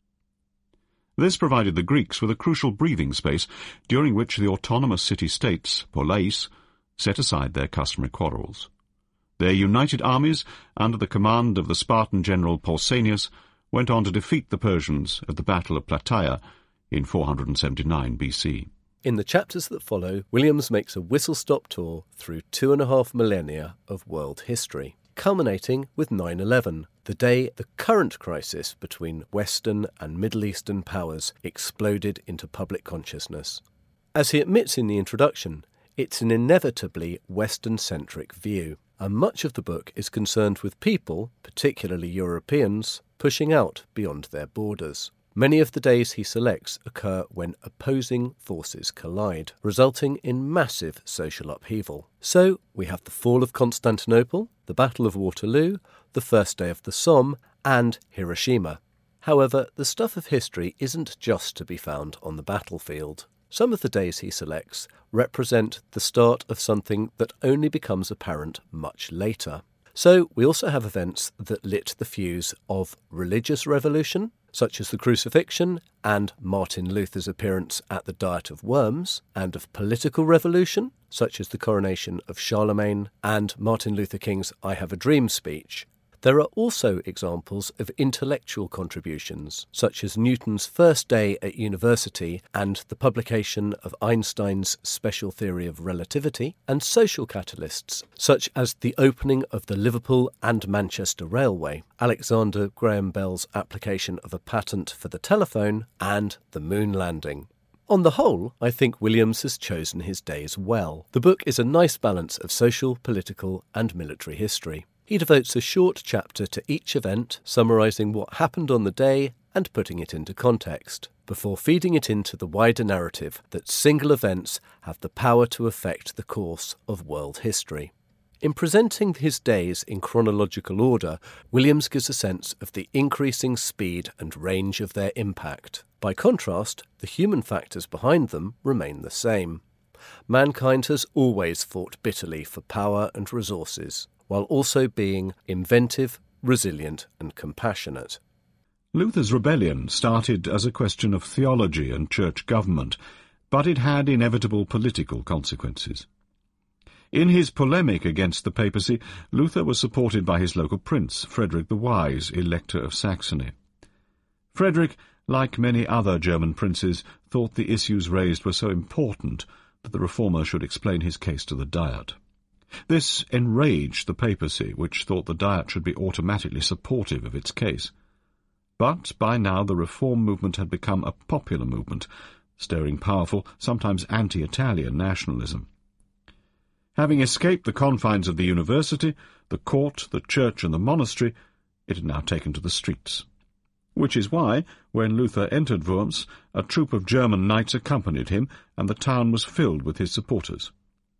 This provided the Greeks with a crucial breathing space, during which the autonomous city-states, Polais, set aside their customary quarrels. Their united armies, under the command of the Spartan general Pausanias, went on to defeat the Persians at the Battle of Plataea in four hundred seventy-nine B C. In the chapters that follow, Williams makes a whistle-stop tour through two and a half millennia of world history, culminating with nine eleven, the day the current crisis between Western and Middle Eastern powers exploded into public consciousness. As he admits in the introduction, it's an inevitably Western-centric view, and much of the book is concerned with people, particularly Europeans, pushing out beyond their borders. Many of the days he selects occur when opposing forces collide, resulting in massive social upheaval. So we have the fall of Constantinople, the Battle of Waterloo, the first day of the Somme, and Hiroshima. However, the stuff of history isn't just to be found on the battlefield. Some of the days he selects represent the start of something that only becomes apparent much later. So we also have events that lit the fuse of religious revolution, such as the crucifixion and Martin Luther's appearance at the Diet of Worms, and of political revolution, such as the coronation of Charlemagne and Martin Luther King's I Have a Dream speech. There are also examples of intellectual contributions, such as Newton's first day at university and the publication of Einstein's special theory of relativity, and social catalysts, such as the opening of the Liverpool and Manchester Railway, Alexander Graham Bell's application of a patent for the telephone, and the moon landing. On the whole, I think Williams has chosen his days well. The book is a nice balance of social, political, and military history. He devotes a short chapter to each event, summarising what happened on the day and putting it into context, before feeding it into the wider narrative that single events have the power to affect the course of world history. In presenting his days in chronological order, Williams gives a sense of the increasing speed and range of their impact. By contrast, the human factors behind them remain the same. Mankind has always fought bitterly for power and resources, while also being inventive, resilient, and compassionate. Luther's rebellion started as a question of theology and church government, but it had inevitable political consequences. In his polemic against the papacy, Luther was supported by his local prince, Frederick the Wise, Elector of Saxony. Frederick, like many other German princes, thought the issues raised were so important that the reformer should explain his case to the Diet. This enraged the papacy, which thought the Diet should be automatically supportive of its case. But by now the reform movement had become a popular movement, stirring powerful, sometimes anti-Italian nationalism. Having escaped the confines of the university, the court, the church, and the monastery, it had now taken to the streets. Which is why, when Luther entered Worms, a troop of German knights accompanied him, and the town was filled with his supporters.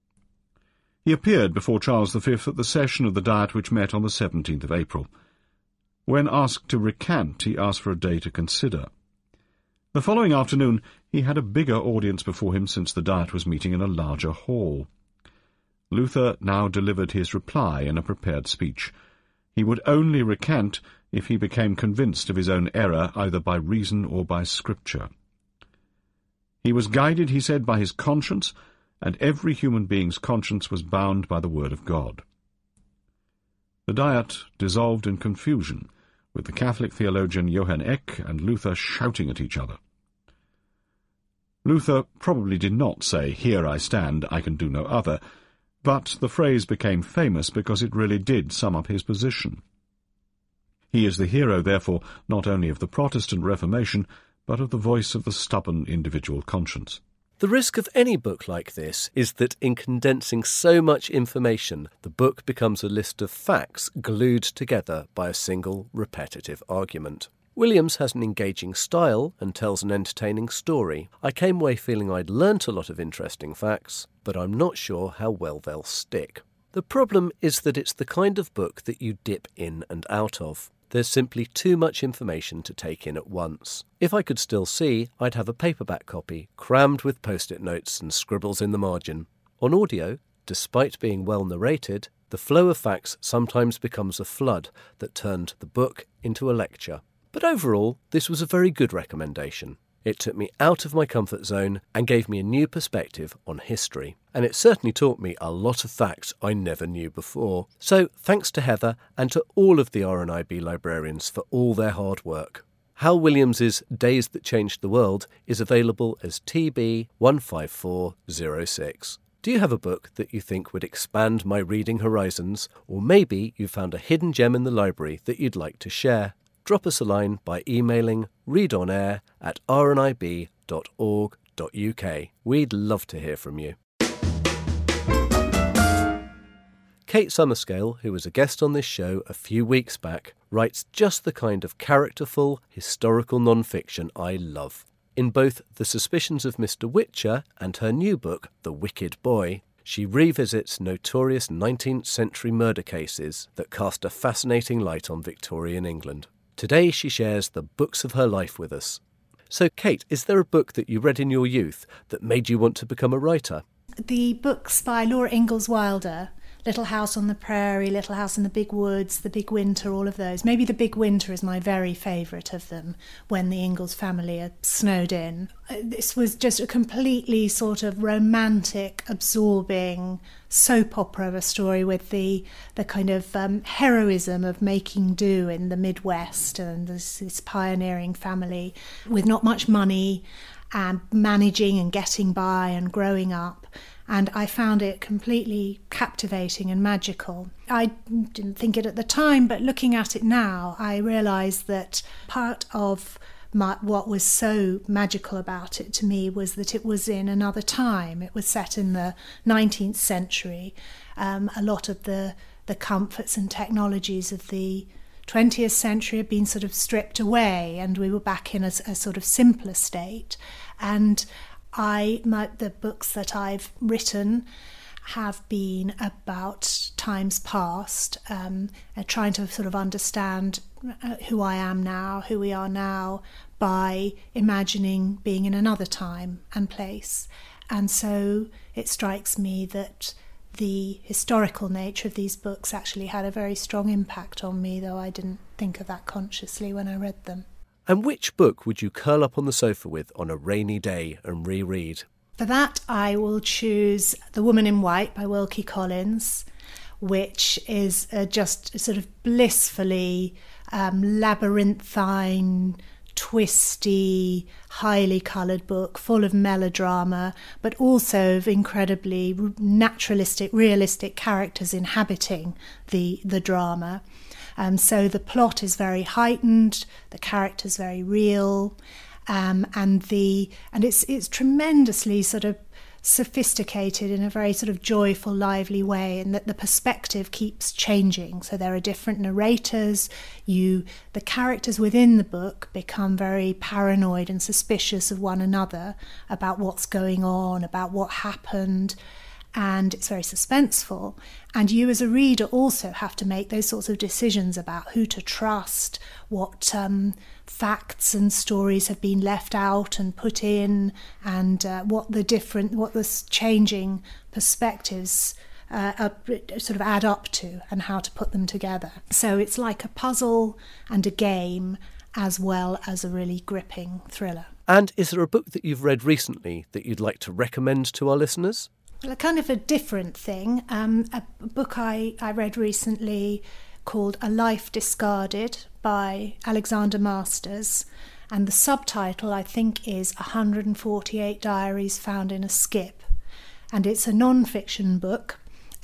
He appeared before Charles the Fifth at the session of the Diet which met on the seventeenth of April. When asked to recant, he asked for a day to consider. The following afternoon he had a bigger audience before him, since the Diet was meeting in a larger hall. Luther now delivered his reply in a prepared speech. He would only recant if he became convinced of his own error, either by reason or by Scripture. He was guided, he said, by his conscience, and every human being's conscience was bound by the word of God. The Diet dissolved in confusion, with the Catholic theologian Johann Eck and Luther shouting at each other. Luther probably did not say, "Here I stand, I can do no other," but the phrase became famous because it really did sum up his position. He is the hero, therefore, not only of the Protestant Reformation, but of the voice of the stubborn individual conscience. The risk of any book like this is that in condensing so much information, the book becomes a list of facts glued together by a single repetitive argument. Williams has an engaging style and tells an entertaining story. I came away feeling I'd learnt a lot of interesting facts, but I'm not sure how well they'll stick. The problem is that it's the kind of book that you dip in and out of. There's simply too much information to take in at once. If I could still see, I'd have a paperback copy, crammed with post-it notes and scribbles in the margin. On audio, despite being well narrated, the flow of facts sometimes becomes a flood that turned the book into a lecture. But overall, this was a very good recommendation. It took me out of my comfort zone and gave me a new perspective on history. And it certainly taught me a lot of facts I never knew before. So thanks to Heather and to all of the R N I B librarians for all their hard work. Hal Williams's Days That Changed the World is available as T B one five four zero six. Do you have a book that you think would expand my reading horizons? Or maybe you found a hidden gem in the library that you'd like to share? Drop us a line by emailing readonair at r n i b dot org dot u k. We'd love to hear from you. Kate Summerscale, who was a guest on this show a few weeks back, writes just the kind of characterful, historical non-fiction I love. In both The Suspicions of Mister Witcher and her new book, The Wicked Boy, she revisits notorious nineteenth century murder cases that cast a fascinating light on Victorian England. Today she shares the books of her life with us. So, Kate, is there a book that you read in your youth that made you want to become a writer? The books by Laura Ingalls Wilder, Little House on the Prairie, Little House in the Big Woods, The Big Winter, all of those. Maybe The Big Winter is my very favourite of them, when the Ingalls family are snowed in. This was just a completely sort of romantic, absorbing soap opera of a story with the the kind of um, heroism of making do in the Midwest, and this, this pioneering family with not much money and managing and getting by and growing up. And I found it completely captivating and magical. I didn't think it at the time, but looking at it now, I realised that part of my, what was so magical about it to me was that it was in another time. It was set in the nineteenth century. Um, a lot of the, the comforts and technologies of the twentieth century had been sort of stripped away, and we were back in a, a sort of simpler state. And I, my, the books that I've written have been about times past, um, and trying to sort of understand who I am now, who we are now, by imagining being in another time and place. And so it strikes me that the historical nature of these books actually had a very strong impact on me, though I didn't think of that consciously when I read them. And which book would you curl up on the sofa with on a rainy day and reread? For that, I will choose The Woman in White by Wilkie Collins, which is uh, just sort of blissfully um, labyrinthine, twisty, highly coloured book, full of melodrama, but also of incredibly naturalistic, realistic characters inhabiting the, the drama. Um, so the plot is very heightened, the characters very real, um, and the and it's it's tremendously sort of sophisticated in a very sort of joyful, lively way, and that the perspective keeps changing. So there are different narrators. You, the characters within the book become very paranoid and suspicious of one another about what's going on, about what happened, and it's very suspenseful. And you as a reader also have to make those sorts of decisions about who to trust, what um, facts and stories have been left out and put in, and uh, what the different, what the changing perspectives uh, are, sort of add up to, and how to put them together. So it's like a puzzle and a game, as well as a really gripping thriller. And is there a book that you've read recently that you'd like to recommend to our listeners? Well, kind of a different thing. Um, a book I, I read recently called A Life Discarded by Alexander Masters, and the subtitle I think is one hundred forty-eight Diaries Found in a Skip, and it's a non-fiction book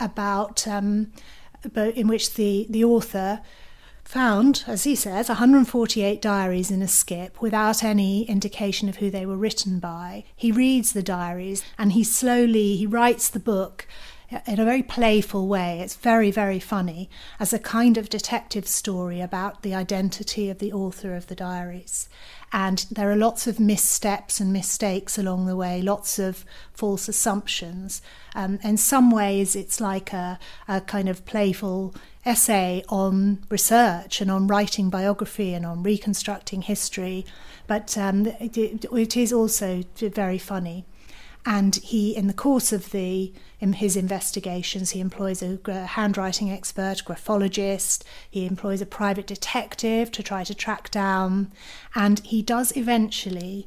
about um, in which the, the author found, as he says, one hundred forty-eight diaries in a skip without any indication of who they were written by. He reads the diaries and he slowly, he writes the book in a very playful way. It's very, very funny, as a kind of detective story about the identity of the author of the diaries. And there are lots of missteps and mistakes along the way, lots of false assumptions. Um, in some ways, it's like a, a kind of playful essay on research and on writing biography and on reconstructing history. But um, it, it is also very funny. And he, in the course of the in his investigations, he employs a handwriting expert, a graphologist, he employs a private detective to try to track down, and he does eventually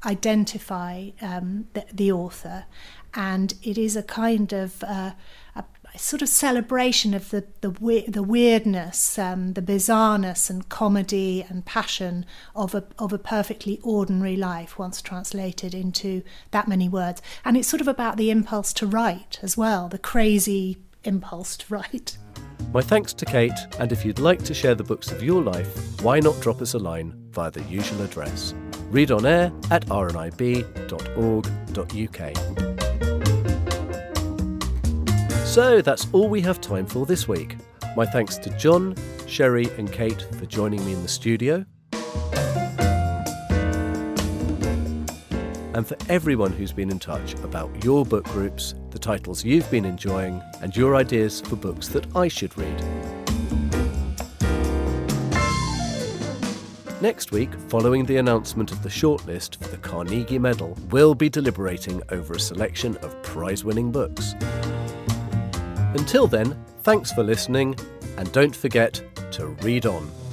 identify um, the, the author. And it is a kind of uh, a, a sort of celebration of the the, we- the weirdness, um, the bizarreness and comedy and passion of a of a perfectly ordinary life once translated into that many words. And it's sort of about the impulse to write as well, the crazy impulse to write. My thanks to Kate, and if you'd like to share the books of your life, why not drop us a line via the usual address, readonair at r n i b dot org dot u k. So that's all we have time for this week. My thanks to John, Sherry and Kate for joining me in the studio. And for everyone who's been in touch about your book groups, the titles you've been enjoying, and your ideas for books that I should read. Next week, following the announcement of the shortlist for the Carnegie Medal, we'll be deliberating over a selection of prize-winning books. Until then, thanks for listening, and don't forget to read on.